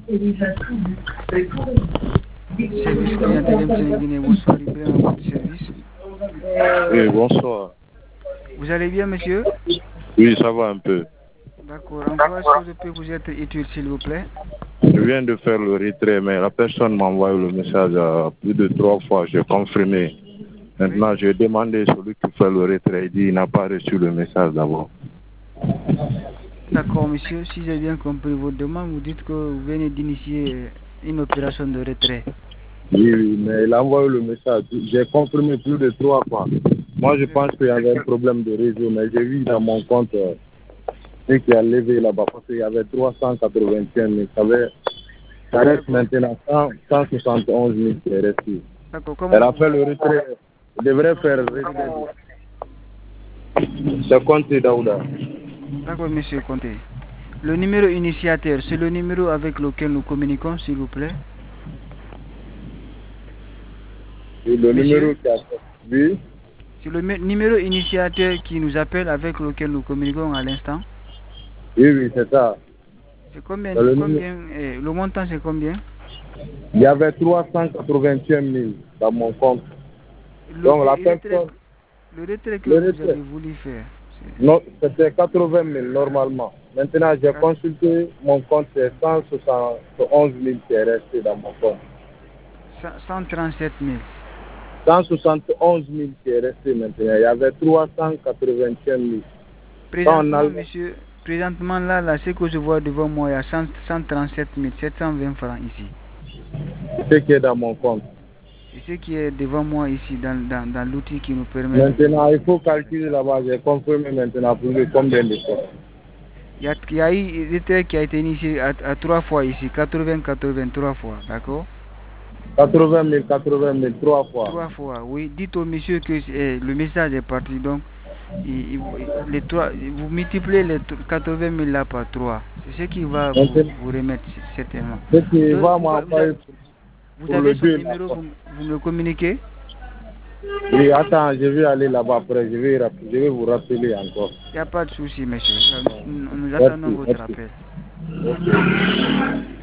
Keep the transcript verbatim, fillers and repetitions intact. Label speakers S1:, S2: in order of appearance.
S1: Service client T V M Sénéguinée, bonsoir, libre à votre service.
S2: Oui, bonsoir.
S1: Vous allez bien, monsieur?
S2: Oui, ça va un peu.
S1: D'accord. En quoi est-ce que je peux vous être utile, s'il vous plaît?
S2: Je viens de faire le retrait, mais la personne m'a envoyé le message à plus de trois fois. J'ai confirmé. Maintenant,
S1: Oui.
S2: j'ai demandé à celui qui fait le retrait. Il dit qu'il n'a pas reçu le message d'abord.
S1: D'accord, monsieur. Si j'ai bien compris votre demande, vous dites que vous venez d'initier une opération de retrait.
S2: Oui, oui, mais il a envoyé le message. J'ai confirmé plus de trois fois. Moi, je pense qu'il y avait un problème de réseau, mais j'ai vu dans mon compte euh, ce qui a levé là-bas, parce qu'il y avait trois cent quatre-vingt-un mille. Ça, avait- ça reste maintenant cent soixante et onze mille qui est resté.
S1: D'accord.
S2: Elle
S1: Comment
S2: a
S1: vous...
S2: fait le retrait. Elle devrait faire le retrait. C'est Conté Daouda.
S1: D'accord, monsieur Conté. Le numéro initiateur, c'est le numéro avec lequel nous communiquons, s'il vous plaît.
S2: Et le
S1: Monsieur,
S2: numéro qui a fait. Oui.
S1: c'est le numéro initiateur qui nous appelle avec lequel nous communiquons à l'instant.
S2: Oui, oui, c'est ça.
S1: C'est combien,
S2: Le,
S1: combien eh, le montant, c'est combien?
S2: il y avait trois cent quatre-vingt-un mille dans mon compte.
S1: Le,
S2: Donc la
S1: le retrait,
S2: personne,
S1: le retrait que
S2: le
S1: vous
S2: retrait,
S1: avez voulu faire,
S2: non, c'était quatre-vingt mille normalement. Maintenant, j'ai
S1: c'est
S2: consulté mon compte, c'est cent soixante et onze mille qui est resté dans mon compte.
S1: cent trente-sept mille.
S2: cent soixante et onze mille qui est resté maintenant. Il y avait trois cent quatre-vingt-un mille.
S1: Présentement, monsieur, présentement là, là, ce que je vois devant moi, il y a cent trente-sept mille sept cent vingt francs ici.
S2: Ce qui est dans mon compte.
S1: C'est ce qui est devant moi ici, dans, dans, dans l'outil qui nous permet
S2: Maintenant,
S1: de...
S2: il faut calculer là-bas. J'ai confirmé maintenant pour le combien de fois.
S1: Il y a, il y a eu un retrait qui a été initié à, à trois fois ici, quatre-vingts quatre-vingt-trois fois, d'accord?
S2: quatre-vingt mille, quatre-vingt mille, trois fois.
S1: Trois fois, oui. Dites au monsieur que eh, le message est parti, donc il, il, les trois, vous multipliez les quatre-vingt mille là par trois. C'est ce qui va vous, vous remettre certainement.
S2: Ce qui
S1: Donc,
S2: va
S1: vous, vous,
S2: m'envoyer
S1: vous
S2: pour
S1: avez
S2: le
S1: son
S2: deux.
S1: numéro, vous, vous me le communiquez?
S2: Oui, attends, je vais aller là-bas après. Je vais, je vais vous rappeler encore.
S1: Il n'y a pas de souci, monsieur. Nous, nous attendons
S2: Merci,
S1: votre
S2: merci.
S1: appel.
S2: Okay.